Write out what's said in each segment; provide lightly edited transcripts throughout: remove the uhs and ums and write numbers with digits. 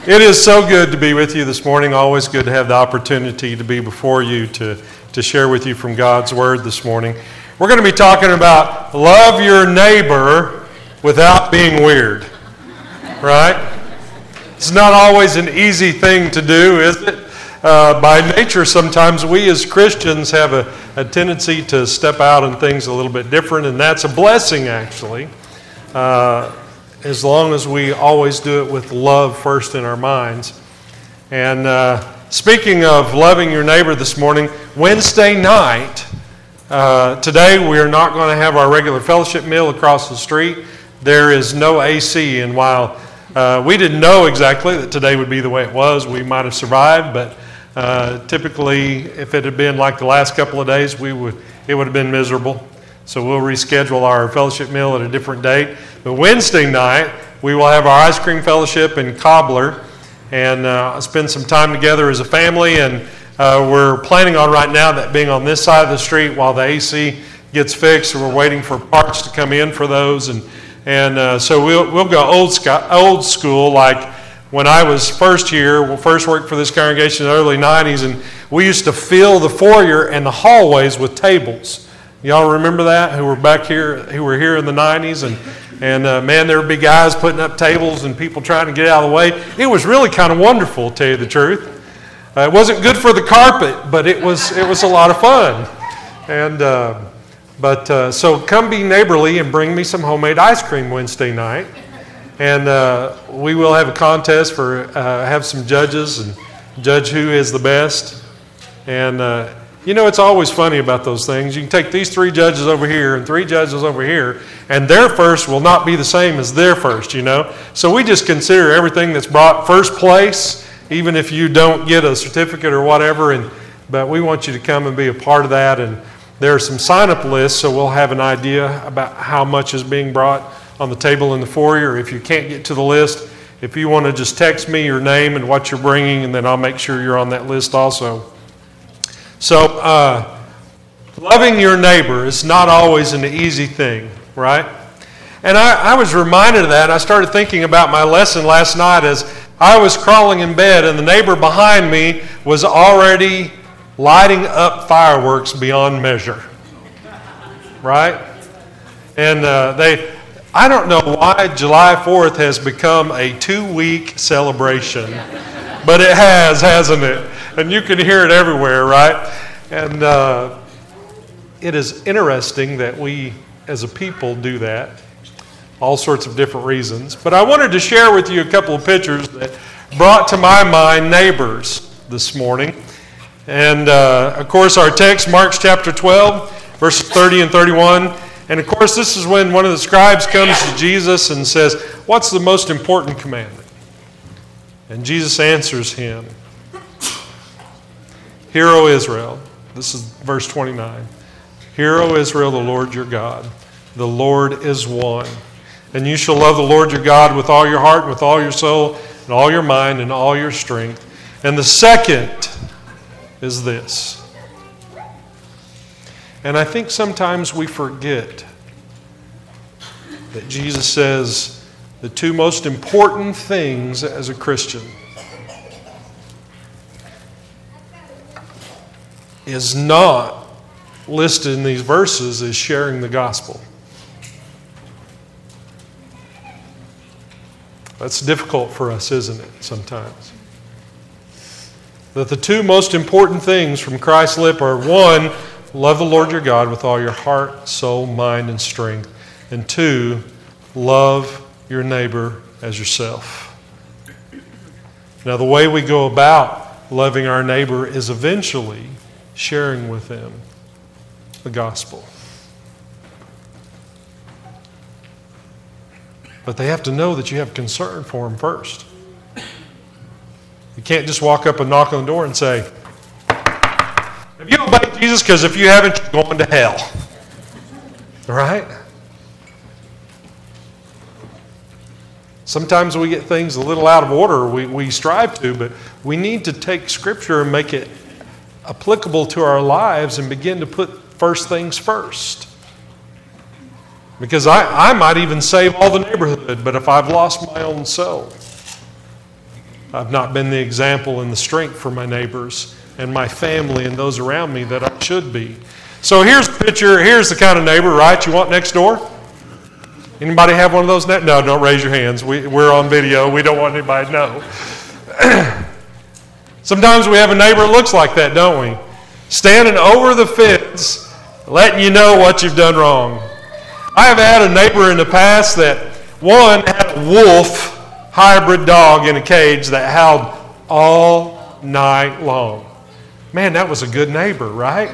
It is so good to be with you this morning. Always good to have the opportunity to be before you to share with you from God's Word this morning. We're going to be talking about love your neighbor without being weird, right? It's not always an easy thing to do, is it? By nature, sometimes we as Christians have a tendency to step out on things a little bit different, and that's a blessing, actually. As long as we always do it with love first in our minds. And speaking of loving your neighbor this morning, Wednesday night, today we are not going to have our regular fellowship meal across the street. There is no AC, and while we didn't know exactly that today would be the way it was, we might have survived, but typically if it had been like the last couple of days, it would have been miserable. So we'll reschedule our fellowship meal at a different date. But Wednesday night, we will have our ice cream fellowship in Cobbler and spend some time together as a family. And we're planning on right now that being on this side of the street while the AC gets fixed. So we're waiting for parts to come in for those. And so we'll go old school, like when I was first here, first worked for this congregation in the early 90s, and we used to fill the foyer and the hallways with tables. Y'all remember that, who were back here, who were here in the 90s? And man, there would be guys putting up tables and people trying to get out of the way. It was really kind of wonderful, to tell you the truth. It wasn't good for the carpet, but it was a lot of fun. And so come be neighborly and bring me some homemade ice cream Wednesday night. And we will have a contest for have some judges and judge who is the best. And you know, it's always funny about those things. You can take these 3 judges over here and 3 judges over here, and their first will not be the same as their first, you know. So we just consider everything that's brought first place, even if you don't get a certificate or whatever. But we want you to come and be a part of that. And there are some sign-up lists, so we'll have an idea about how much is being brought on the table in the foyer. If you can't get to the list, if you want to just text me your name and what you're bringing, and then I'll make sure you're on that list also. So, loving your neighbor is not always an easy thing, right? And I was reminded of that, and I started thinking about my lesson last night as I was crawling in bed, and the neighbor behind me was already lighting up fireworks beyond measure, right? And I don't know why July 4th has become a 2-week celebration, but it has, hasn't it? And you can hear it everywhere, right? And it is interesting that we, as a people, do that. All sorts of different reasons. But I wanted to share with you a couple of pictures that brought to my mind neighbors this morning. And, of course, our text, Mark chapter 12, verses 30 and 31. And, of course, this is when one of the scribes comes to Jesus and says, "What's the most important commandment?" And Jesus answers him, "Hear, O Israel," this is verse 29, "Hear, O Israel, the Lord your God, the Lord is one. And you shall love the Lord your God with all your heart, and with all your soul, and all your mind, and all your strength. And the second is this." And I think sometimes we forget that Jesus says the 2 most important things as a Christian is not listed in these verses as sharing the gospel. That's difficult for us, isn't it, sometimes? That the 2 most important things from Christ's lip are, 1, love the Lord your God with all your heart, soul, mind, and strength. And 2, love your neighbor as yourself. Now, the way we go about loving our neighbor is eventually sharing with them the gospel. But they have to know that you have concern for them first. You can't just walk up and knock on the door and say, "Have you obeyed Jesus? Because if you haven't, you're going to hell." Right? Sometimes we get things a little out of order. We strive to, but we need to take Scripture and make it applicable to our lives and begin to put first things first. Because I might even save all the neighborhood, but if I've lost my own soul, I've not been the example and the strength for my neighbors and my family and those around me that I should be. So here's a picture. Here's the kind of neighbor, right, you want next door? Anybody have one of those? No, don't raise your hands. We're on video. We don't want anybody to know. Sometimes we have a neighbor that looks like that, don't we? Standing over the fence, letting you know what you've done wrong. I have had a neighbor in the past that, one, had a wolf hybrid dog in a cage that howled all night long. Man, that was a good neighbor, right?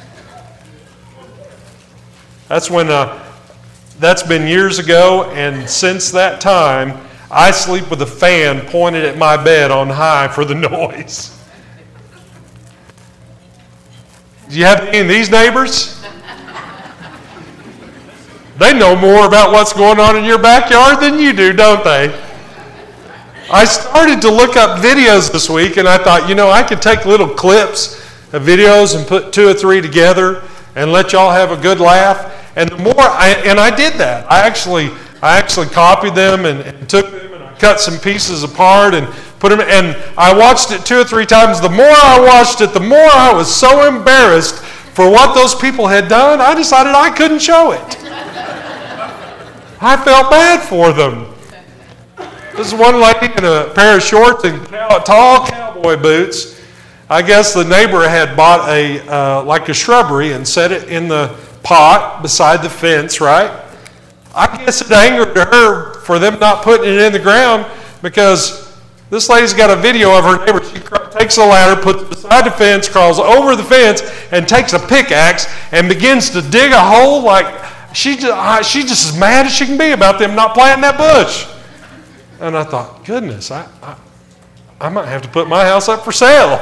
That's been years ago, and since that time, I sleep with a fan pointed at my bed on high for the noise. Do you have any of these neighbors? They know more about what's going on in your backyard than you do, don't they? I started to look up videos this week, and I thought, I could take little clips of videos and put 2 or 3 together and let y'all have a good laugh. And the more I did that. I actually copied them and took them and I cut some pieces apart and put them. And I watched it 2 or 3 times. The more I watched it, the more I was so embarrassed for what those people had done. I decided I couldn't show it. I felt bad for them. This is one lady in a pair of shorts and tall cowboy boots. I guess the neighbor had bought a shrubbery and set it in the pot beside the fence, right? I guess it angered her for them not putting it in the ground because this lady's got a video of her neighbor. She takes a ladder, puts it beside the fence, crawls over the fence, and takes a pickaxe and begins to dig a hole like she's just as mad as she can be about them not planting that bush. And I thought, goodness, I might have to put my house up for sale.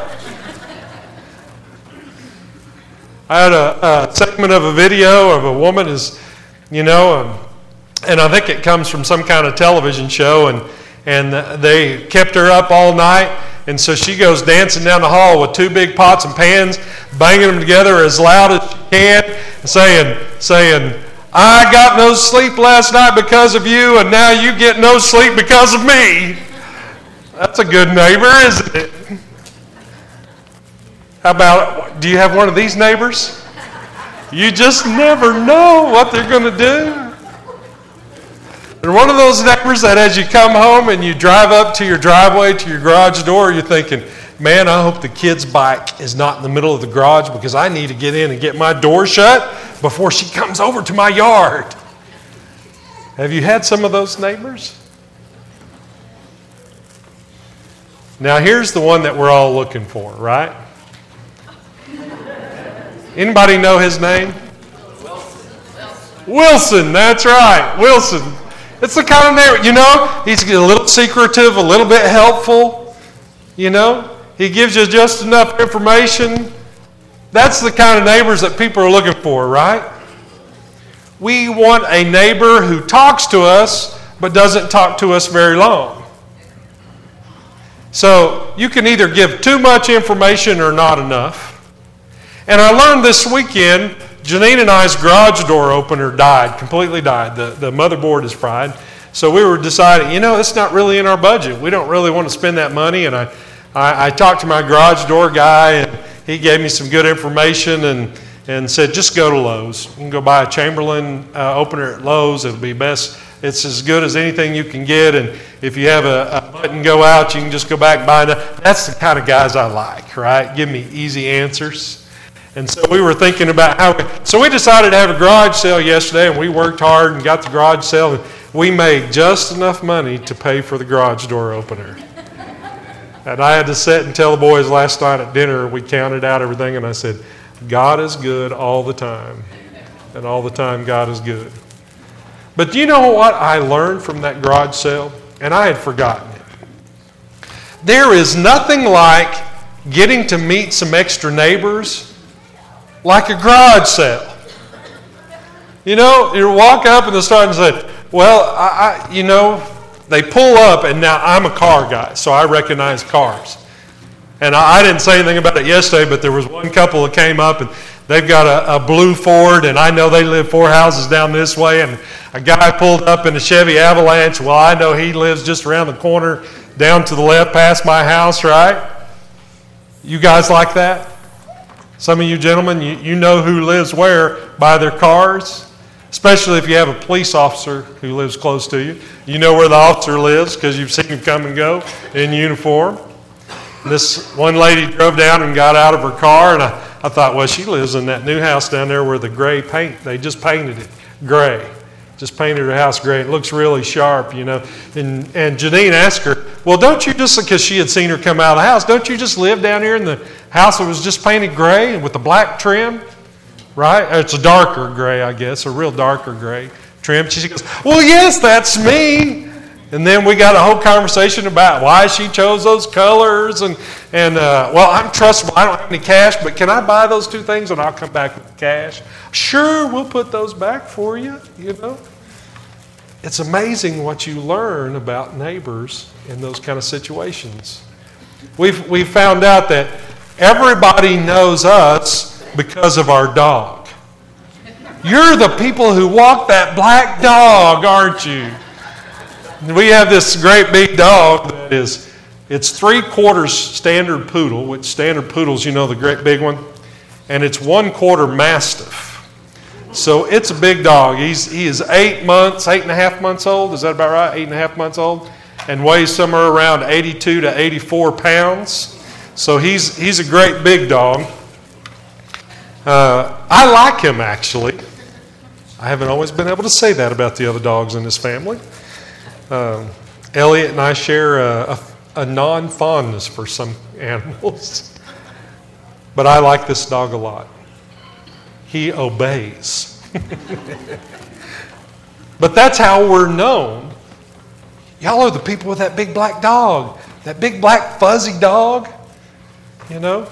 I had a segment of a video of a woman and I think it comes from some kind of television show, and they kept her up all night, and so she goes dancing down the hall with 2 big pots and pans, banging them together as loud as she can, saying, I got no sleep last night because of you, and now you get no sleep because of me. That's a good neighbor, isn't it? How about, do you have one of these neighbors? You just never know what they're going to do. And one of those neighbors that as you come home and you drive up to your driveway, to your garage door, you're thinking, man, I hope the kid's bike is not in the middle of the garage because I need to get in and get my door shut before she comes over to my yard. Have you had some of those neighbors? Now here's the one that we're all looking for, right? Anybody know his name? Wilson, that's right, Wilson. It's the kind of neighbor, he's a little secretive, a little bit helpful, he gives you just enough information. That's the kind of neighbors that people are looking for, right? We want a neighbor who talks to us but doesn't talk to us very long. So you can either give too much information or not enough. And I learned this weekend, Janine and I's garage door opener completely died. The motherboard is fried. So we were deciding, it's not really in our budget. We don't really want to spend that money. And I talked to my garage door guy, and he gave me some good information and said, just go to Lowe's. You can go buy a Chamberlain opener at Lowe's. It'll be best. It's as good as anything you can get. And if you have a button go out, you can just go back and buy it. That's the kind of guys I like, right? Give me easy answers. And so we were thinking about so we decided to have a garage sale yesterday, and we worked hard and got the garage sale, and we made just enough money to pay for the garage door opener. And I had to sit and tell the boys last night at dinner, we counted out everything, and I said, God is good all the time. And all the time, God is good. But do you know what I learned from that garage sale? And I had forgotten it. There is nothing like getting to meet some extra neighbors like a garage sale. You walk up and they start and say, well, they pull up, and now I'm a car guy, so I recognize cars. And I didn't say anything about it yesterday, but there was one couple that came up, and they've got a blue Ford, and I know they live 4 houses down this way, and a guy pulled up in a Chevy Avalanche. Well, I know he lives just around the corner down to the left past my house, right? You guys like that? Some of you gentlemen, you know who lives where by their cars, especially if you have a police officer who lives close to you. You know where the officer lives because you've seen him come and go in uniform. And this one lady drove down and got out of her car, and I thought, well, she lives in that new house down there where the gray paint, they just painted it gray. Just painted her house gray. It looks really sharp, you know. And Janine asked her, well, don't you just, because she had seen her come out of the house, don't you just live down here in the house that was just painted gray with the black trim? Right? It's a darker gray, I guess, a real darker gray trim. She goes, well, yes, that's me. And then we got a whole conversation about why she chose those colors. And well, I'm trustable. I don't have any cash, but can I buy those two things and I'll come back with cash? Sure, we'll put those back for you, you know. It's amazing what you learn about neighbors in those kind of situations. We've found out that everybody knows us because of our dog. You're the people who walk that black dog, aren't you? We have this great big dog that it's 3/4 standard poodle, which standard poodles, you know, the great big one, and it's 1/4 mastiff. So it's a big dog. He is 8.5 months old. Is that about right? 8.5 months old, and weighs somewhere around 82 to 84 pounds. So he's a great big dog. I like him, actually. I haven't always been able to say that about the other dogs in this family. Elliot and I share a non-fondness for some animals. But I like this dog a lot. He obeys. But that's how we're known. Y'all are the people with that big black dog. That big black fuzzy dog. You know?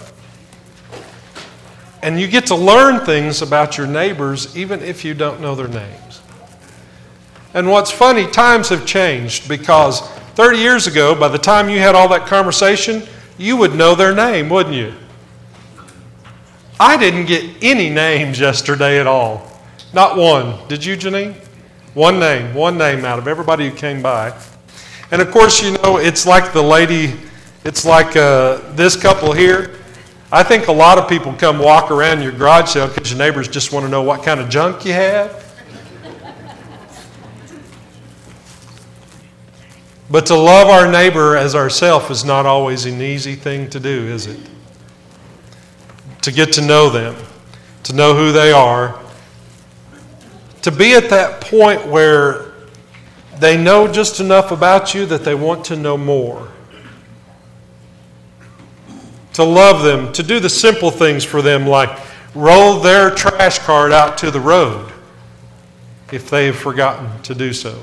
And you get to learn things about your neighbors even if you don't know their names. And what's funny, times have changed because 30 years ago, by the time you had all that conversation, you would know their name, wouldn't you? I didn't get any names yesterday at all. Not one. Did you, Janine? One name out of everybody who came by. And of course, you know, it's like the lady, it's like this couple here. I think a lot of people come walk around your garage sale because your neighbors just want to know what kind of junk you have. But to love our neighbor as ourselves is not always an easy thing to do, is it? To get to know them, to know who they are, to be at that point where they know just enough about you that they want to know more. To love them, to do the simple things for them like roll their trash cart out to the road if they have forgotten to do so.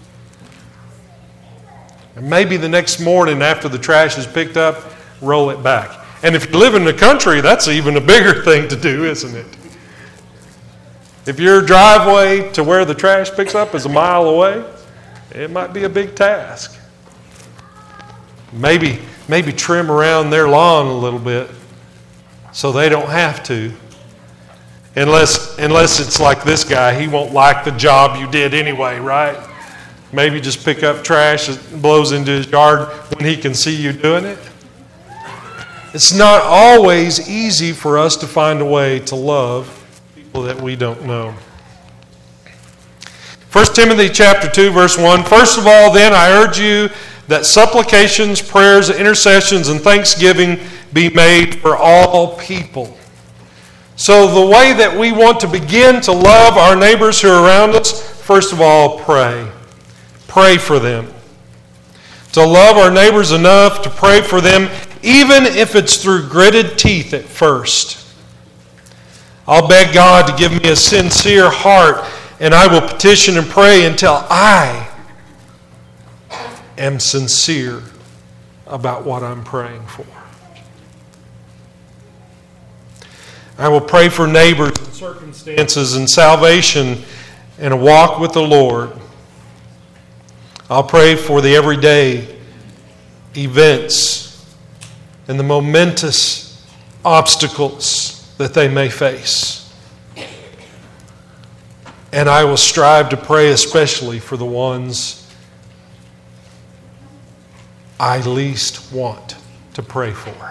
And maybe the next morning after the trash is picked up, roll it back. And if you live in the country, that's even a bigger thing to do, isn't it? If your driveway to where the trash picks up is a mile away, it might be a big task. Maybe trim around their lawn a little bit so they don't have to. Unless it's like this guy, he won't like the job you did anyway, right? Maybe just pick up trash that blows into his yard when he can see you doing it. It's not always easy for us to find a way to love people that we don't know. 1 Timothy chapter 2, verse 1. First of all, then, I urge you that supplications, prayers, intercessions, and thanksgiving be made for all people. So the way that we want to begin to love our neighbors who are around us, first of all, pray. Pray for them. To love our neighbors enough to pray for them, even if it's through gritted teeth at first. I'll beg God to give me a sincere heart, and I will petition and pray until I am sincere about what I'm praying for. I will pray for neighbors and circumstances and salvation and a walk with the Lord. I'll pray for the everyday events and the momentous obstacles that they may face. And I will strive to pray especially for the ones I least want to pray for.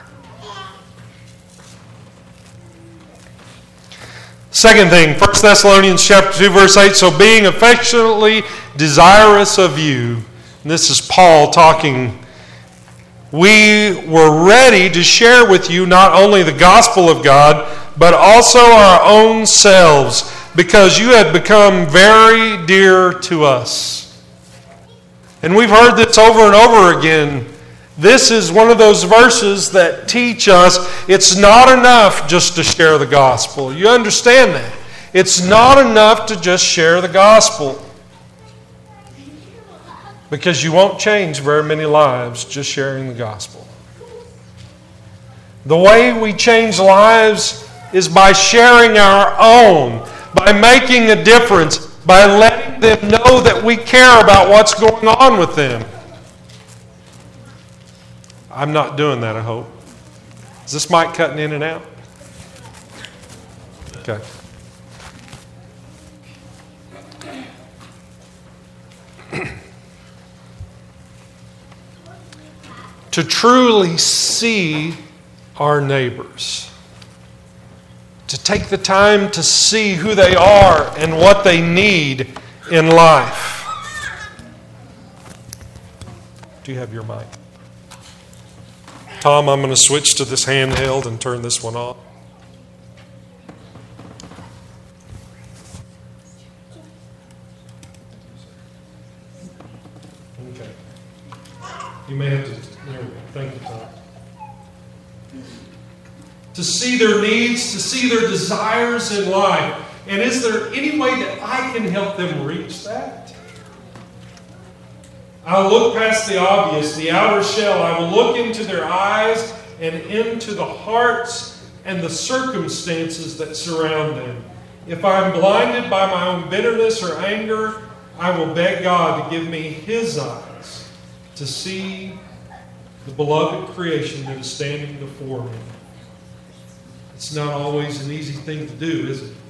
Second thing, 1 Thessalonians chapter 2, verse 8, so being affectionately desirous of you, and this is Paul talking, we were ready to share with you not only the gospel of God, but also our own selves, because you had become very dear to us. And we've heard this over and over again. This is one of those verses that teach us it's not enough just to share the gospel. You understand that? It's not enough to just share the gospel. Because you won't change very many lives just sharing the gospel. The way we change lives is by sharing our own, by making a difference, by letting them know that we care about what's going on with them. I'm not doing that, I hope. Is this mic cutting in and out? Okay. To truly see our neighbors. To take the time to see who they are and what they need in life. Do you have your mic? Tom, I'm going to switch to this handheld and turn this one off. Okay. You may have to... There we go. Thank you, Tom. To see their needs, to see their desires in life. And is there any way that I can help them reach that? I'll look past the obvious, the outer shell. I will look into their eyes and into the hearts and the circumstances that surround them. If I'm blinded by my own bitterness or anger, I will beg God to give me His eyes to see the beloved creation that is standing before me. It's not always an easy thing to do, is it?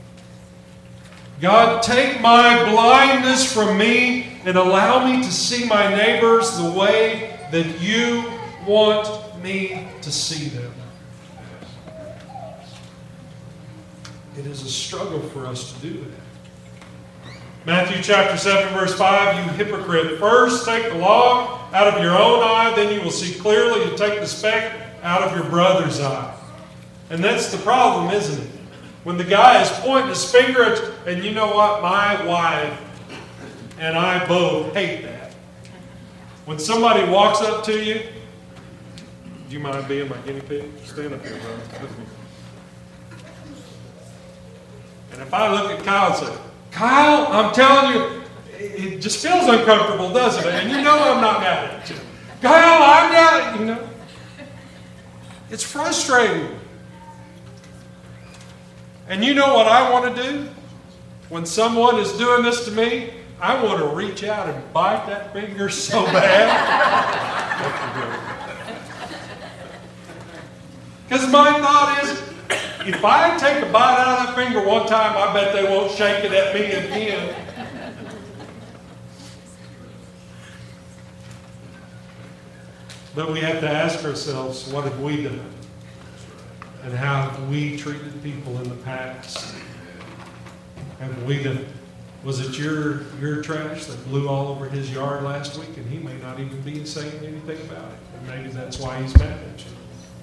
God, take my blindness from me and allow me to see my neighbors the way that you want me to see them. It is a struggle for us to do that. Matthew chapter 7, verse 5, you hypocrite, first take the log out of your own eye, then you will see clearly to take the speck out of your brother's eye. And that's the problem, isn't it? When the guy is pointing his finger at, and you know what, my wife and I both hate that. When somebody walks up to you, do you mind being my guinea pig? Stand up here, brother. And if I look at Kyle and say, Kyle, I'm telling you, it just feels uncomfortable, doesn't it? And you know I'm not mad at you. Kyle, I'm not, you know. It's frustrating. And you know what I want to do? When someone is doing this to me, I want to reach out and bite that finger so bad. Because my thought is, if I take a bite out of that finger one time, I bet they won't shake it at me again. But we have to ask ourselves, what have we done? And how have we treated people in the past? Have we done? Was it your trash that blew all over his yard last week, and he may not even be saying anything about it? And maybe that's why he's mad at you.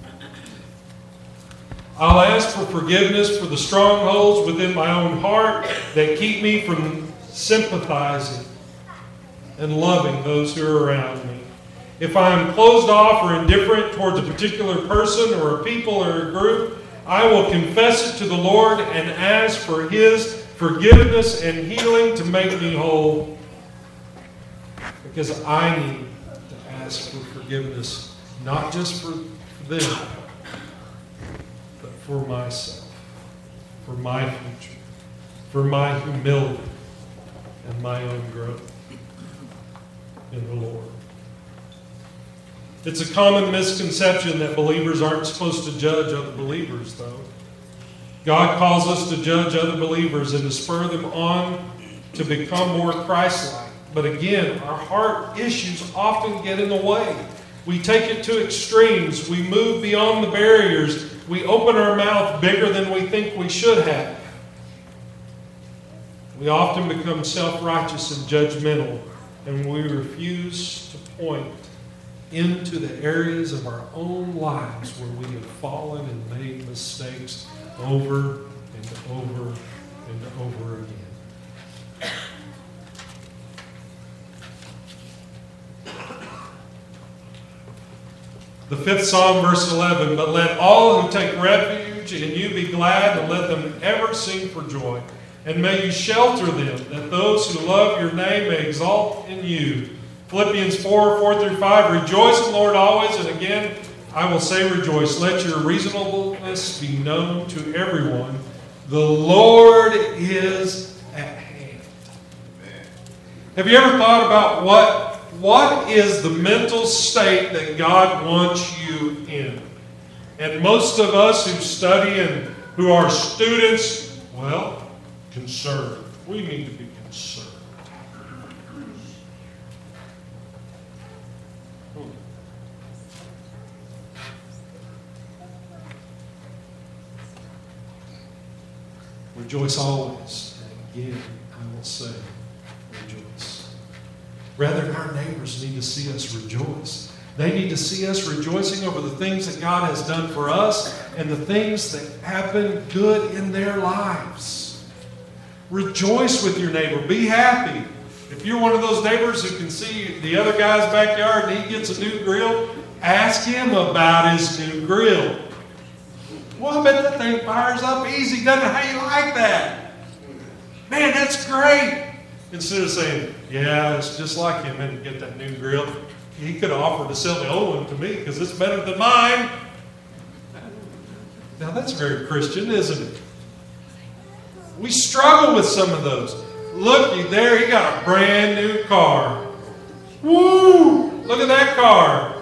I'll ask for forgiveness for the strongholds within my own heart that keep me from sympathizing and loving those who are around me. If I am closed off or indifferent towards a particular person or a people or a group, I will confess it to the Lord and ask for His forgiveness and healing to make me whole. Because I need to ask for forgiveness, not just for them, but for myself, for my future, for my humility and my own growth in the Lord. It's a common misconception that believers aren't supposed to judge other believers, though. God calls us to judge other believers and to spur them on to become more Christ-like. But again, our heart issues often get in the way. We take it to extremes. We move beyond the barriers. We open our mouth bigger than we think we should have. We often become self-righteous and judgmental, and we refuse to point into the areas of our own lives where we have fallen and made mistakes over and over and over again. The 5th Psalm, verse 11, "But let all who take refuge in you be glad, and let them ever sing for joy. And may you shelter them, that those who love your name may exalt in you." Philippians 4:4-5, "Rejoice in the Lord always, and again I will say rejoice. Let your reasonableness be known to everyone. The Lord is at hand." Have you ever thought about what is the mental state that God wants you in? And most of us who study and who are students, well, concerned. We need to be concerned. Rejoice always. And again, I will say, rejoice. Rather, our neighbors need to see us rejoice. They need to see us rejoicing over the things that God has done for us and the things that have been good in their lives. Rejoice with your neighbor. Be happy. If you're one of those neighbors who can see the other guy's backyard and he gets a new grill, ask him about his new grill. Well, I bet that thing fires up easy. Doesn't it? How you like that? Man, that's great. Instead of saying, yeah, it's just like him and get that new grill. He could have offered to sell the old one to me because it's better than mine. Now, that's very Christian, isn't it? We struggle with some of those. Looky there, he got a brand new car. Woo! Look at that car.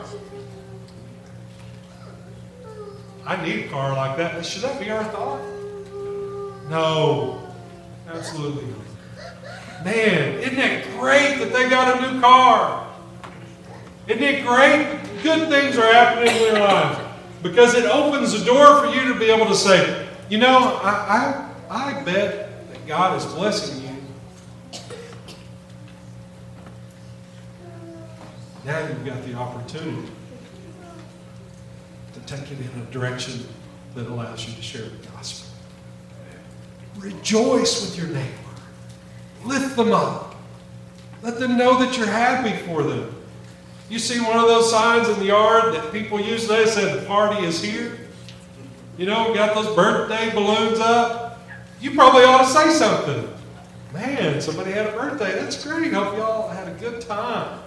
I need a car like that. Should that be our thought? No, absolutely not. Man, isn't it great that they got a new car? Isn't it great? Good things are happening in their lives because it opens the door for you to be able to say, you know, I bet that God is blessing you. Now you've got the opportunity to take it in a direction that allows you to share the gospel. Rejoice with your neighbor. Lift them up. Let them know that you're happy for them. You see one of those signs in the yard that people use today that said the party is here? You know, got those birthday balloons up? You probably ought to say something. Man, somebody had a birthday. That's great. Hope y'all had a good time.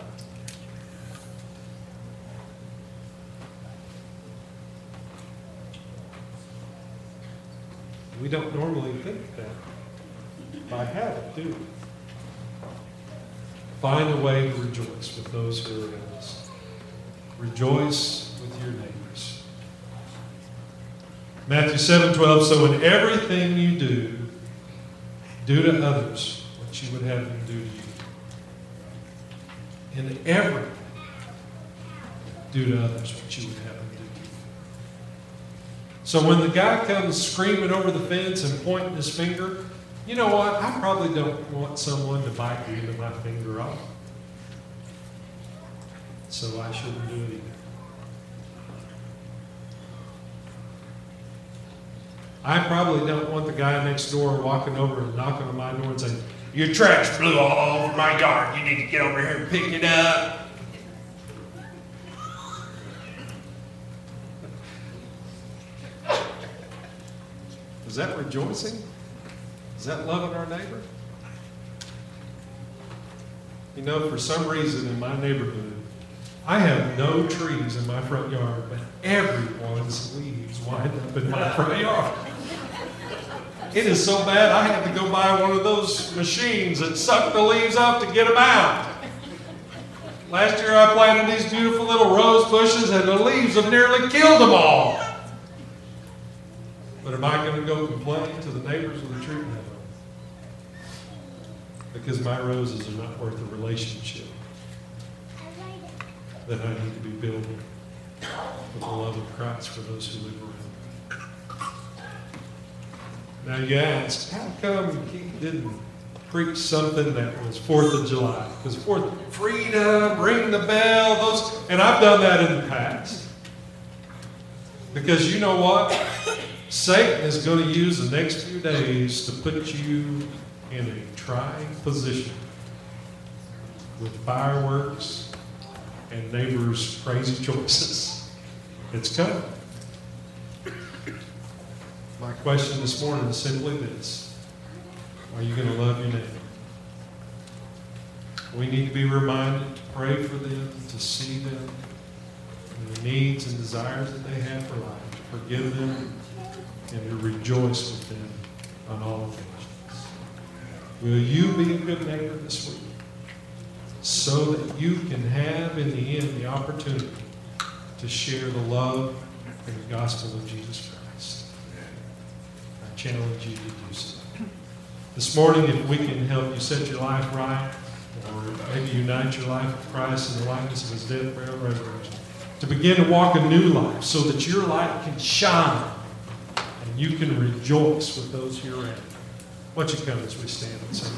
We don't normally think that by habit, do we? Find a way to rejoice with those who are in us. Rejoice with your neighbors. Matthew 7:12, "So in everything you do to others what you would have them do to you." In everything, do to others what you would have them do to you. So when the guy comes screaming over the fence and pointing his finger, you know what? I probably don't want someone to bite me with my finger off. So I shouldn't do it either. I probably don't want the guy next door walking over and knocking on my door and saying, "Your trash blew all over my yard. You need to get over here and pick it up." Is that rejoicing? Is that loving our neighbor? You know, for some reason in my neighborhood, I have no trees in my front yard, but everyone's leaves wind up in my front yard. It is so bad I had to go buy one of those machines that suck the leaves up to get them out. Last year I planted these beautiful little rose bushes and the leaves have nearly killed them all. But am I going to go complain to the neighbors of the tree? because my roses are not worth a relationship that I need to be building with the love of Christ for those who live around. Now you ask, how come Keith didn't preach something that was 4th of July? Because freedom, ring the bell, and I've done that in the past. Because you know what? Satan is going to use the next few days to put you in a trying position with fireworks and neighbors' crazy choices. It's coming. My question this morning is simply this: are you going to love your neighbor? We need to be reminded to pray for them, to see them, and the needs and desires that they have for life, to forgive them, and to rejoice with them on all occasions. Will you be a good neighbor this week so that you can have in the end the opportunity to share the love and the gospel of Jesus Christ? I challenge you to do so. This morning, if we can help you set your life right, or maybe unite your life with Christ in the likeness of His death, burial, and resurrection, to begin to walk a new life so that your light can shine and you can rejoice with those here around. Why don't you come as we stand and sing?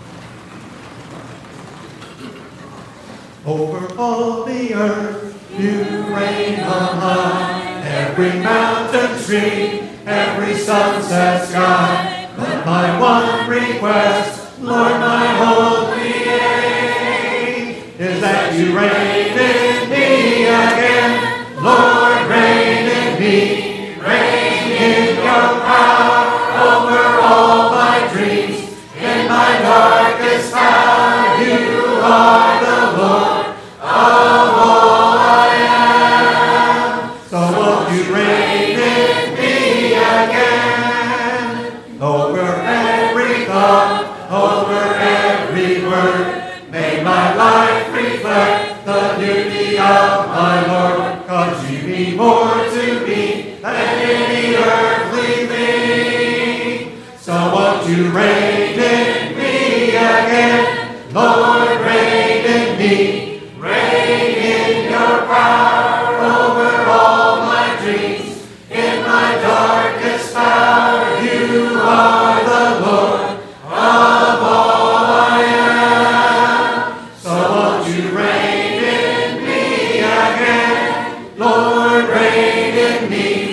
Over all the earth you reign on high, every mountain stream, every sunset sky. But my one request, Lord, my whole being, is that you reign in me again. Lord, reign in me, reign in your power over all my dreams. In my darkest hour, you are the Lord of all I am. So won't you reign in me again? Over every thought, over every word, may my life reflect the beauty of my Lord. 'Cause you mean more to me than any earthly thing. So won't you reign in me again? Lord, reign in me. Reign in your power over all my dreams. In my darkest hour, you are the Lord of all I am. So won't you reign in me again? Lord, reign in me.